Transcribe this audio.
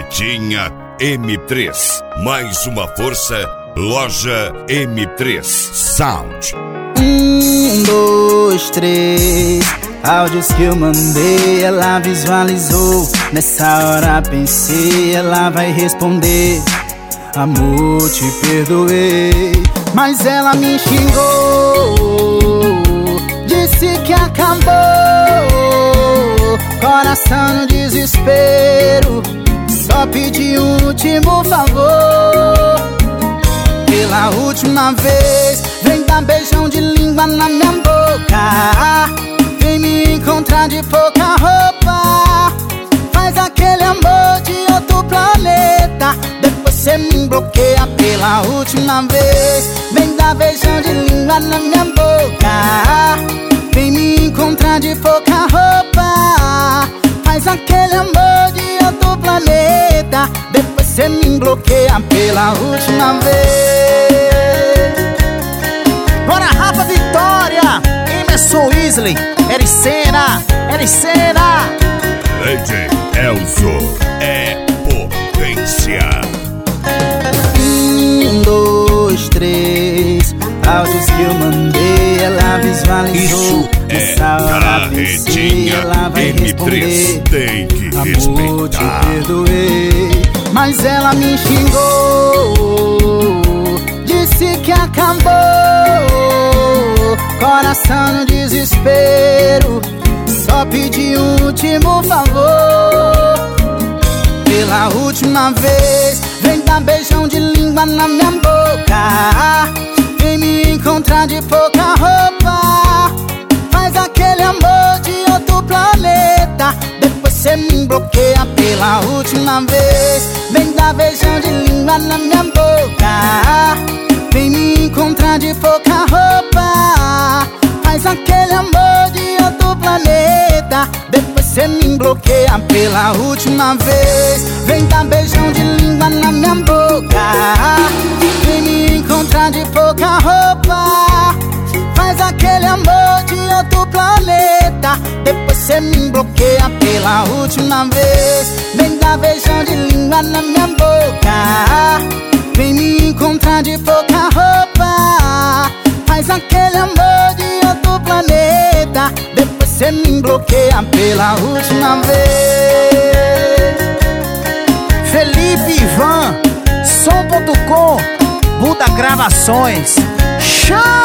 Carretinha M3. Mais uma força, loja M3 Sound. 1, 2, 3. Áudios que eu mandei, ela visualizou. Nessa hora pensei, ela vai responder: amor, te perdoei. Mas ela me xingou, disse que acabou. Coração no desespero, só pedi um último favor. Pela última vez, vem dar beijão de língua na minha boca. Vem me encontrar de pouca roupa. Faz aquele amor de outro planeta. Depois cê me bloqueia. Pela última vez, vem dar beijão de língua na minha boca. Vem me encontrar de pouca roupa. Faz aquele amor de outro planeta. Depois cê me bloqueia pela última vez. Bora, Rafa Vitória, Emerson Weasley, Ericena. Lady Elzo é potência. 1, 2, 3. Áudios que eu mandei, ela visualizou. Isso é Nessa hora pensei, Carretinha ela vai M3. responder: Tem que amor, te respeitar. perdoei. Mas ela me xingou, disse que acabou. Coração no desespero, só pedi um último favor. Pela última vez, vem dar beijão de língua na minha boca. Vem me encontrar de pouca roupa. Faz aquele amor de outro planeta. Depois cê me bloqueia. Pela última vez, vem dar beijão de língua na minha boca. Vem me encontrar de pouca roupa. Faz aquele amor de outro planeta. Depois cê me bloqueia. Pela última vez, vem dar beijão de língua na minha boca. Vem me encontrar de pouca roupa. Faz aquele amor de outro planeta. Depois cê me bloqueia. Pela última vez, vem dar beijão de língua na minha boca. Vem me encontrar de pouca roupa. Faz aquele amor de outro planeta. Depois cê me bloqueia pela última vez. Felipe Ivan, som.com, Buda Gravações. Chama!